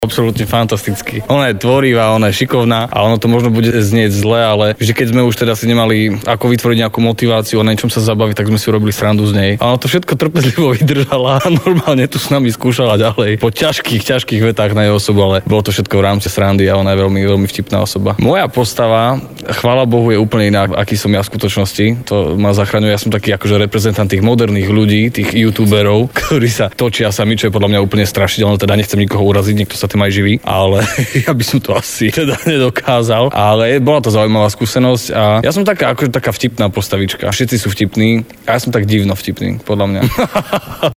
Absolútne fantastický. Ona je tvorivá, ona je šikovná a ono to možno bude znieť zle, ale vždy keď sme už teda si nemali ako vytvoriť nejakú motiváciu a na niečom sa zabaviť, tak sme si robili srandu z nej. A ona to všetko trpezlivo vydržala a normálne tu s nami skúšala ďalej po ťažkých vetách na jej osobu, ale bolo to všetko v rámci srandy a ona je veľmi, veľmi vtipná osoba. Moja postava, chvála Bohu, je úplne iná, aký som ja v skutočnosti. To ma zachraňuje. Ja som taký akože reprezentant tých moderných ľudí, tých youtuberov, ktorí sa točia sami, čo je podľa mňa úplne strašidelné, teda nechcem nikoho uraziť, niekto sa tým aj živí, ale ja by som to asi teda nedokázal. Ale bola to zaujímavá skúsenosť a ja som taká vtipná postavička. Všetci sú vtipní a ja som tak divno vtipný, podľa mňa.